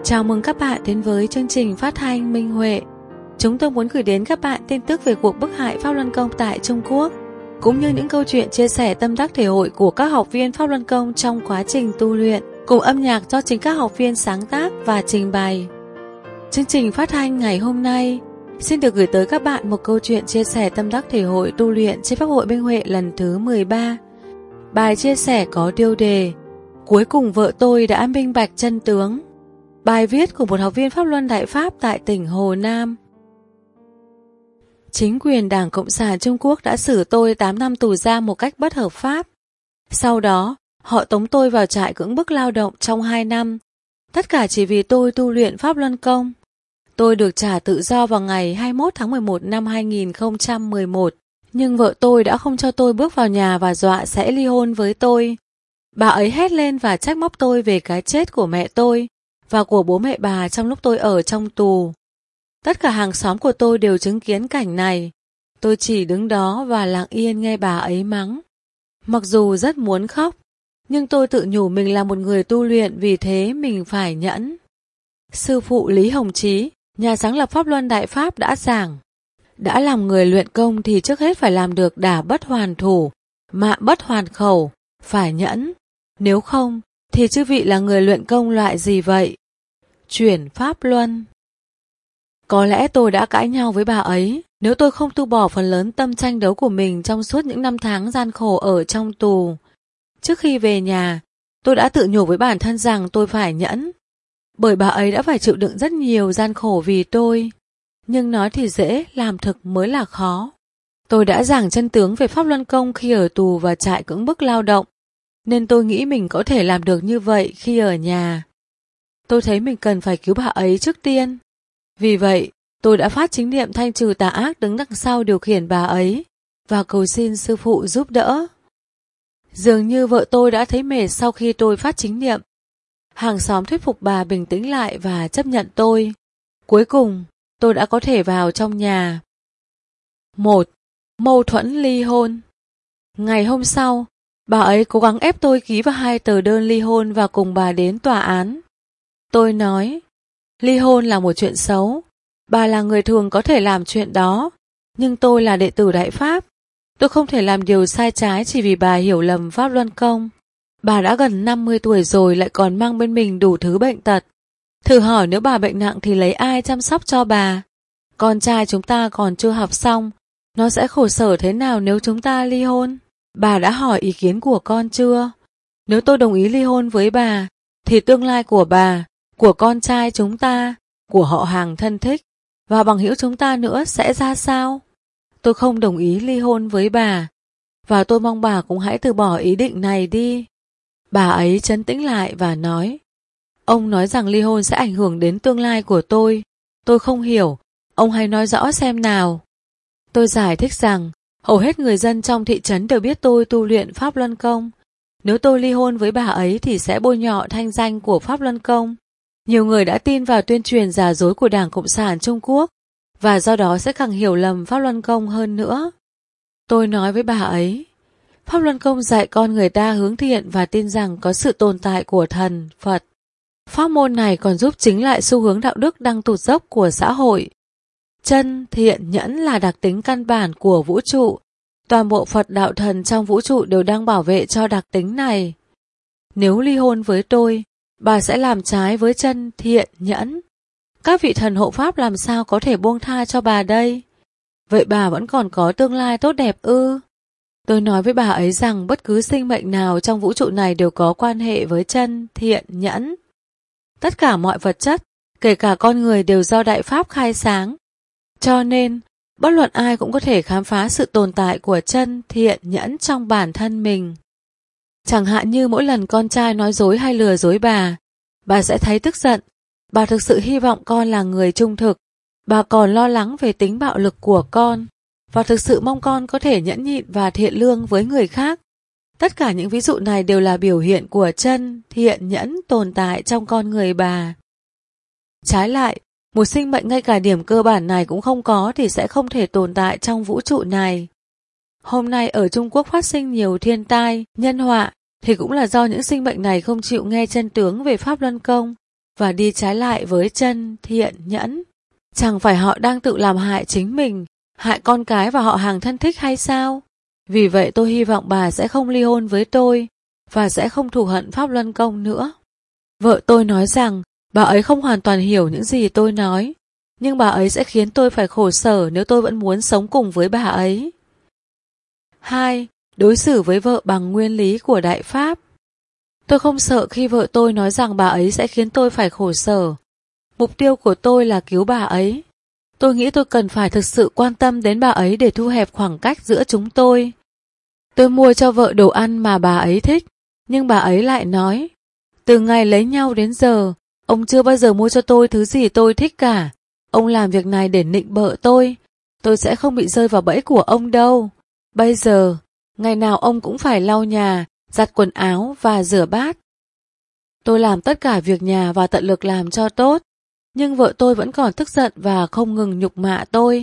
Chào mừng các bạn đến với chương trình phát thanh Minh Huệ. Chúng tôi muốn gửi đến các bạn tin tức về cuộc bức hại Pháp Luân Công tại Trung Quốc, cũng như những câu chuyện chia sẻ tâm đắc thể hội của các học viên Pháp Luân Công trong quá trình tu luyện, cùng âm nhạc do chính các học viên sáng tác và trình bày. Chương trình phát thanh ngày hôm nay xin được gửi tới các bạn một câu chuyện chia sẻ tâm đắc thể hội tu luyện trên Pháp hội Minh Huệ lần thứ 13. Bài chia sẻ có tiêu đề Cuối cùng vợ tôi đã minh bạch chân tướng. Bài viết của một học viên Pháp Luân Đại Pháp tại tỉnh Hồ Nam. Chính quyền Đảng Cộng sản Trung Quốc đã xử tôi 8 năm tù giam một cách bất hợp pháp. Sau đó, họ tống tôi vào trại cưỡng bức lao động trong 2 năm. Tất cả chỉ vì tôi tu luyện Pháp Luân Công. Tôi được trả tự do vào ngày 21 tháng 11 năm 2011. Nhưng vợ tôi đã không cho tôi bước vào nhà và dọa sẽ ly hôn với tôi. Bà ấy hét lên và trách móc tôi về cái chết của mẹ tôi và của bố mẹ bà trong lúc tôi ở trong tù. Tất cả hàng xóm của tôi đều chứng kiến cảnh này. Tôi chỉ đứng đó và lặng yên nghe bà ấy mắng. Mặc dù rất muốn khóc, nhưng tôi tự nhủ mình là một người tu luyện, vì thế mình phải nhẫn. Sư phụ Lý Hồng Chí, nhà sáng lập Pháp Luân Đại Pháp đã giảng, đã làm người luyện công thì trước hết phải làm được đả bất hoàn thủ, mạ bất hoàn khẩu, phải nhẫn. Nếu không, thì chư vị là người luyện công loại gì vậy? Chuyển Pháp Luân. Có lẽ tôi đã cãi nhau với bà ấy nếu tôi không tu bỏ phần lớn tâm tranh đấu của mình trong suốt những năm tháng gian khổ ở trong tù. Trước khi về nhà, tôi đã tự nhủ với bản thân rằng tôi phải nhẫn, bởi bà ấy đã phải chịu đựng rất nhiều gian khổ vì tôi. Nhưng nói thì dễ, làm thực mới là khó. Tôi đã giảng chân tướng về Pháp Luân Công khi ở tù và trại cưỡng bức lao động, nên tôi nghĩ mình có thể làm được như vậy khi ở nhà. Tôi thấy mình cần phải cứu bà ấy trước tiên. Vì vậy, tôi đã phát chính niệm thanh trừ tà ác đứng đằng sau điều khiển bà ấy và cầu xin sư phụ giúp đỡ. Dường như vợ tôi đã thấy mệt sau khi tôi phát chính niệm. Hàng xóm thuyết phục bà bình tĩnh lại và chấp nhận tôi. Cuối cùng, tôi đã có thể vào trong nhà. 1. Mâu thuẫn ly hôn. Ngày hôm sau, bà ấy cố gắng ép tôi ký vào 2 tờ đơn ly hôn và cùng bà đến tòa án. Tôi nói, ly hôn là một chuyện xấu. Bà là người thường có thể làm chuyện đó, nhưng tôi là đệ tử Đại Pháp. Tôi không thể làm điều sai trái chỉ vì bà hiểu lầm Pháp Luân Công. Bà đã gần 50 tuổi rồi lại còn mang bên mình đủ thứ bệnh tật. Thử hỏi nếu bà bệnh nặng thì lấy ai chăm sóc cho bà? Con trai chúng ta còn chưa học xong, nó sẽ khổ sở thế nào nếu chúng ta ly hôn? Bà đã hỏi ý kiến của con chưa? Nếu tôi đồng ý ly hôn với bà, thì tương lai của bà, của con trai chúng ta, của họ hàng thân thích và bằng hữu chúng ta nữa sẽ ra sao? Tôi không đồng ý ly hôn với bà, và tôi mong bà cũng hãy từ bỏ ý định này đi. Bà ấy trấn tĩnh lại và nói, ông nói rằng ly hôn sẽ ảnh hưởng đến tương lai của tôi không hiểu, ông hãy nói rõ xem nào. Tôi giải thích rằng, hầu hết người dân trong thị trấn đều biết tôi tu luyện Pháp Luân Công. Nếu tôi ly hôn với bà ấy thì sẽ bôi nhọ thanh danh của Pháp Luân Công. Nhiều người đã tin vào tuyên truyền giả dối của Đảng Cộng sản Trung Quốc, và do đó sẽ càng hiểu lầm Pháp Luân Công hơn nữa. Tôi nói với bà ấy, Pháp Luân Công dạy con người ta hướng thiện và tin rằng có sự tồn tại của thần, Phật. Pháp môn này còn giúp chính lại xu hướng đạo đức đang tụt dốc của xã hội. Chân, thiện, nhẫn là đặc tính căn bản của vũ trụ. Toàn bộ Phật đạo thần trong vũ trụ đều đang bảo vệ cho đặc tính này. Nếu ly hôn với tôi, bà sẽ làm trái với chân, thiện, nhẫn. Các vị thần hộ pháp làm sao có thể buông tha cho bà đây? Vậy bà vẫn còn có tương lai tốt đẹp ư? Tôi nói với bà ấy rằng bất cứ sinh mệnh nào trong vũ trụ này đều có quan hệ với chân, thiện, nhẫn. Tất cả mọi vật chất, kể cả con người đều do Đại Pháp khai sáng. Cho nên, bất luận ai cũng có thể khám phá sự tồn tại của chân, thiện, nhẫn trong bản thân mình. Chẳng hạn như mỗi lần con trai nói dối hay lừa dối bà sẽ thấy tức giận. Bà thực sự hy vọng con là người trung thực. Bà còn lo lắng về tính bạo lực của con, và thực sự mong con có thể nhẫn nhịn và thiện lương với người khác. Tất cả những ví dụ này đều là biểu hiện của chân, thiện, nhẫn tồn tại trong con người bà. Trái lại, một sinh mệnh ngay cả điểm cơ bản này cũng không có thì sẽ không thể tồn tại trong vũ trụ này. Hôm nay ở Trung Quốc phát sinh nhiều thiên tai, nhân họa thì cũng là do những sinh mệnh này không chịu nghe chân tướng về Pháp Luân Công và đi trái lại với chân thiện nhẫn. Chẳng phải họ đang tự làm hại chính mình, hại con cái và họ hàng thân thích hay sao? Vì vậy tôi hy vọng bà sẽ không ly hôn với tôi và sẽ không thù hận Pháp Luân Công nữa. Vợ tôi nói rằng bà ấy không hoàn toàn hiểu những gì tôi nói, nhưng bà ấy sẽ khiến tôi phải khổ sở nếu tôi vẫn muốn sống cùng với bà ấy. 2. Đối xử với vợ bằng nguyên lý của Đại Pháp. Tôi không sợ khi vợ tôi nói rằng bà ấy sẽ khiến tôi phải khổ sở. Mục tiêu của tôi là cứu bà ấy. Tôi nghĩ tôi cần phải thực sự quan tâm đến bà ấy để thu hẹp khoảng cách giữa chúng tôi. Tôi mua cho vợ đồ ăn mà bà ấy thích, nhưng bà ấy lại nói, từ ngày lấy nhau đến giờ, ông chưa bao giờ mua cho tôi thứ gì tôi thích cả. Ông làm việc này để nịnh bợ tôi sẽ không bị rơi vào bẫy của ông đâu. Bây giờ, ngày nào ông cũng phải lau nhà, giặt quần áo và rửa bát. Tôi làm tất cả việc nhà và tận lực làm cho tốt, nhưng vợ tôi vẫn còn tức giận và không ngừng nhục mạ tôi.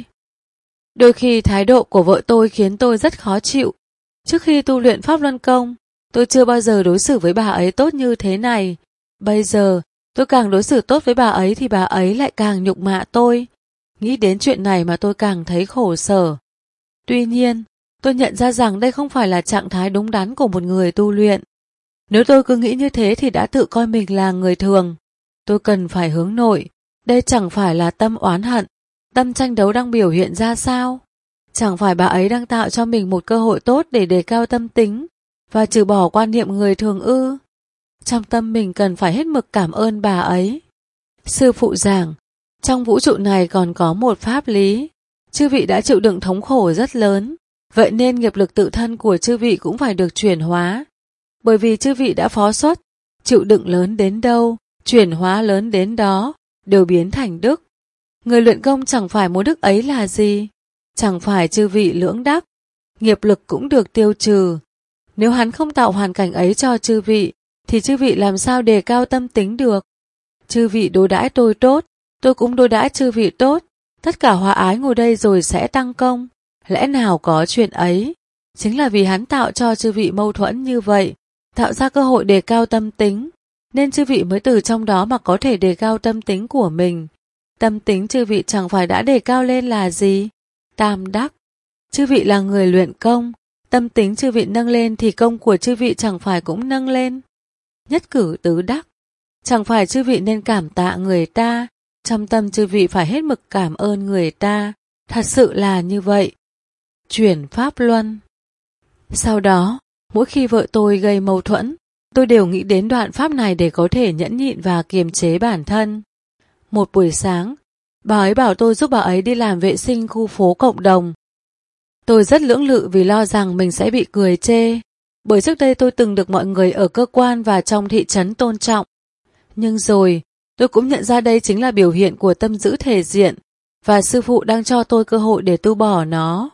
Đôi khi thái độ của vợ tôi khiến tôi rất khó chịu. Trước khi tu luyện Pháp Luân Công, tôi chưa bao giờ đối xử với bà ấy tốt như thế này. Bây giờ, tôi càng đối xử tốt với bà ấy thì bà ấy lại càng nhục mạ tôi. Nghĩ đến chuyện này mà tôi càng thấy khổ sở. Tuy nhiên, tôi nhận ra rằng đây không phải là trạng thái đúng đắn của một người tu luyện. Nếu tôi cứ nghĩ như thế thì đã tự coi mình là người thường. Tôi cần phải hướng nội. Đây chẳng phải là tâm oán hận, tâm tranh đấu đang biểu hiện ra sao? Chẳng phải bà ấy đang tạo cho mình một cơ hội tốt để đề cao tâm tính và trừ bỏ quan niệm người thường ư? Trong tâm mình cần phải hết mực cảm ơn bà ấy. Sư phụ giảng, trong vũ trụ này còn có một pháp lý. Chư vị đã chịu đựng thống khổ rất lớn, vậy nên nghiệp lực tự thân của chư vị cũng phải được chuyển hóa. Bởi vì chư vị đã phó xuất, chịu đựng lớn đến đâu, chuyển hóa lớn đến đó, đều biến thành đức. Người luyện công chẳng phải muốn đức ấy là gì? Chẳng phải chư vị lưỡng đắc, nghiệp lực cũng được tiêu trừ. Nếu hắn không tạo hoàn cảnh ấy cho chư vị, thì chư vị làm sao đề cao tâm tính được? Chư vị đối đãi tôi tốt, tôi cũng đối đãi chư vị tốt. Tất cả hòa ái ngồi đây rồi sẽ tăng công. Lẽ nào có chuyện ấy? Chính là vì hắn tạo cho chư vị mâu thuẫn như vậy, tạo ra cơ hội đề cao tâm tính, nên chư vị mới từ trong đó mà có thể đề cao tâm tính của mình. Tâm tính chư vị chẳng phải đã đề cao lên là gì? Tam đắc. Chư vị là người luyện công, tâm tính chư vị nâng lên thì công của chư vị chẳng phải cũng nâng lên. Nhất cử tứ đắc. Chẳng phải chư vị nên cảm tạ người ta, trong tâm chư vị phải hết mực cảm ơn người ta. Thật sự là như vậy. Chuyển pháp luân. Sau đó, mỗi khi vợ tôi gây mâu thuẫn, tôi đều nghĩ đến đoạn pháp này để có thể nhẫn nhịn và kiềm chế bản thân. Một buổi sáng, bà ấy bảo tôi giúp bà ấy đi làm vệ sinh khu phố cộng đồng. Tôi rất lưỡng lự vì lo rằng mình sẽ bị cười chê, bởi trước đây tôi từng được mọi người ở cơ quan và trong thị trấn tôn trọng. Nhưng rồi, tôi cũng nhận ra đây chính là biểu hiện của tâm giữ thể diện, và sư phụ đang cho tôi cơ hội để tu bỏ nó.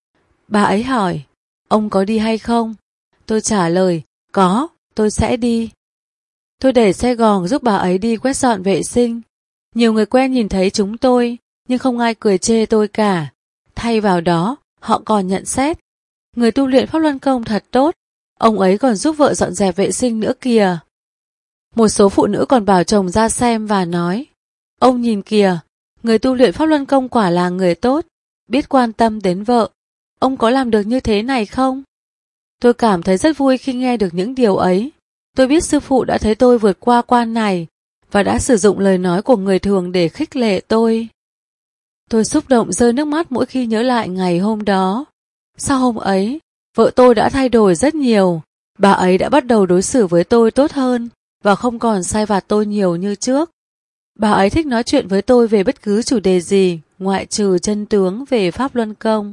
Bà ấy hỏi, ông có đi hay không? Tôi trả lời, có, tôi sẽ đi. Tôi để xe gòn giúp bà ấy đi quét dọn vệ sinh. Nhiều người quen nhìn thấy chúng tôi, nhưng không ai cười chê tôi cả. Thay vào đó, họ còn nhận xét. Người tu luyện Pháp Luân Công thật tốt, ông ấy còn giúp vợ dọn dẹp vệ sinh nữa kìa. Một số phụ nữ còn bảo chồng ra xem và nói, ông nhìn kìa, người tu luyện Pháp Luân Công quả là người tốt, biết quan tâm đến vợ. Ông có làm được như thế này không? Tôi cảm thấy rất vui khi nghe được những điều ấy. Tôi biết sư phụ đã thấy tôi vượt qua quan này và đã sử dụng lời nói của người thường để khích lệ tôi. Tôi xúc động rơi nước mắt mỗi khi nhớ lại ngày hôm đó. Sau hôm ấy, vợ tôi đã thay đổi rất nhiều. Bà ấy đã bắt đầu đối xử với tôi tốt hơn và không còn sai vặt tôi nhiều như trước. Bà ấy thích nói chuyện với tôi về bất cứ chủ đề gì, ngoại trừ chân tướng về Pháp Luân Công.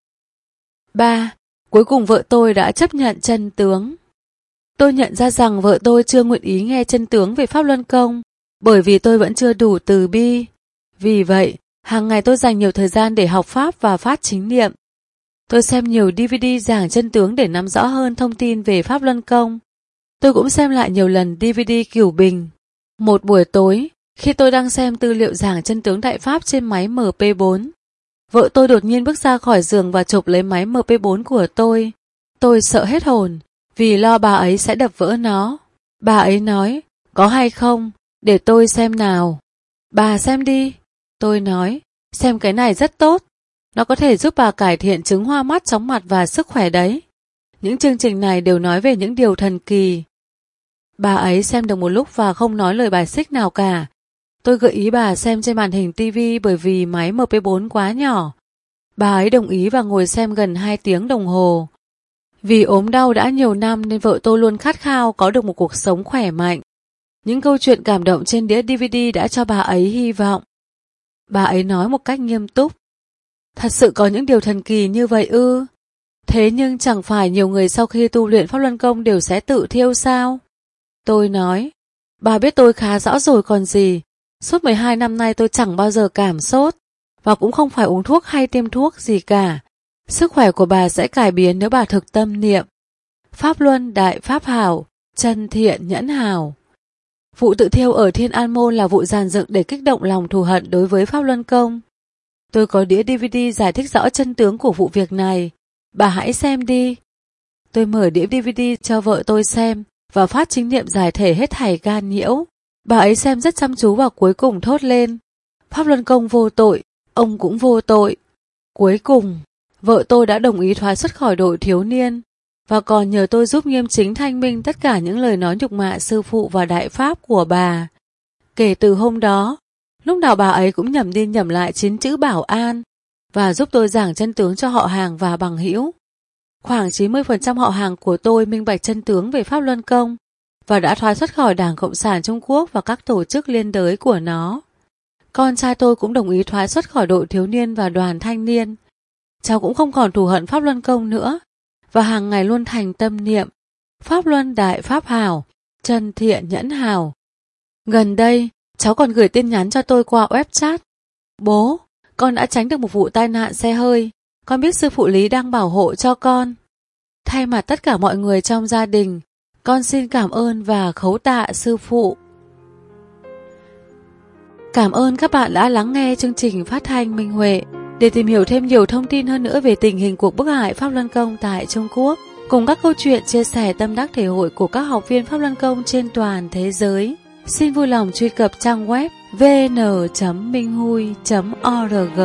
3. Cuối cùng vợ tôi đã chấp nhận chân tướng. Tôi nhận ra rằng vợ tôi chưa nguyện ý nghe chân tướng về Pháp Luân Công, bởi vì tôi vẫn chưa đủ từ bi. Vì vậy, hàng ngày tôi dành nhiều thời gian để học Pháp và phát chính niệm. Tôi xem nhiều DVD giảng chân tướng để nắm rõ hơn thông tin về Pháp Luân Công. Tôi cũng xem lại nhiều lần DVD Cửu Bình. Một buổi tối, khi tôi đang xem tư liệu giảng chân tướng Đại Pháp trên máy MP4, vợ tôi đột nhiên bước ra khỏi giường và chụp lấy máy MP4 của tôi. Tôi sợ hết hồn, vì lo bà ấy sẽ đập vỡ nó. Bà ấy nói, có hay không, Để tôi xem nào. Bà xem đi. Tôi nói, xem cái này rất tốt. Nó có thể giúp bà cải thiện chứng hoa mắt, chóng mặt và sức khỏe đấy. Những chương trình này đều nói về những điều thần kỳ. Bà ấy xem được một lúc và không nói lời bài xích nào cả. Tôi gợi ý bà xem trên màn hình tivi bởi vì máy MP4 quá nhỏ. Bà ấy đồng ý và ngồi xem gần 2 tiếng đồng hồ. Vì ốm đau đã nhiều năm nên vợ tôi luôn khát khao có được một cuộc sống khỏe mạnh. Những câu chuyện cảm động trên đĩa DVD đã cho bà ấy hy vọng. Bà ấy nói một cách nghiêm túc. Thật sự có những điều thần kỳ như vậy ư? Thế nhưng chẳng phải nhiều người sau khi tu luyện Pháp Luân Công đều sẽ tự thiêu sao? Tôi nói, bà biết tôi khá rõ rồi còn gì. Suốt 12 năm nay tôi chẳng bao giờ cảm sốt, và cũng không phải uống thuốc hay tiêm thuốc gì cả. Sức khỏe của bà sẽ cải biến nếu bà thực tâm niệm. Pháp Luân Đại Pháp Hảo, chân thiện nhẫn hảo. Vụ tự thiêu ở Thiên An Môn là vụ dàn dựng để kích động lòng thù hận đối với Pháp Luân Công. Tôi có đĩa DVD giải thích rõ chân tướng của vụ việc này. Bà hãy xem đi. Tôi mở đĩa DVD cho vợ tôi xem và phát chính niệm giải thể hết thảy gan nhiễu. Bà ấy xem rất chăm chú và cuối cùng thốt lên. Pháp Luân Công vô tội, ông cũng vô tội. Cuối cùng, vợ tôi đã đồng ý thoái xuất khỏi đội thiếu niên và còn nhờ tôi giúp nghiêm chính thanh minh tất cả những lời nói nhục mạ sư phụ và đại pháp của bà. Kể từ hôm đó, lúc nào bà ấy cũng nhẩm đi nhẩm lại 9 chữ bảo an và giúp tôi giảng chân tướng cho họ hàng và bằng hữu. Khoảng 90% họ hàng của tôi minh bạch chân tướng về Pháp Luân Công và đã thoái xuất khỏi Đảng Cộng sản Trung Quốc và các tổ chức liên đới của nó. Con trai tôi cũng đồng ý thoái xuất khỏi đội thiếu niên và đoàn thanh niên. Cháu cũng không còn thù hận Pháp Luân Công nữa và hàng ngày luôn thành tâm niệm Pháp Luân Đại Pháp Hảo, chân thiện nhẫn hảo. Gần đây, cháu còn gửi tin nhắn cho tôi qua web chat. Bố, con đã tránh được một vụ tai nạn xe hơi. Con biết sư phụ Lý đang bảo hộ cho con. Thay mặt tất cả mọi người trong gia đình, con xin cảm ơn và khấu tạ sư phụ. Cảm ơn các bạn đã lắng nghe chương trình phát thanh Minh Huệ. Để tìm hiểu thêm nhiều thông tin hơn nữa về tình hình cuộc bức hại Pháp Luân Công tại Trung Quốc, cùng các câu chuyện chia sẻ tâm đắc thể hội của các học viên Pháp Luân Công trên toàn thế giới, xin vui lòng truy cập trang web vn.minhui.org.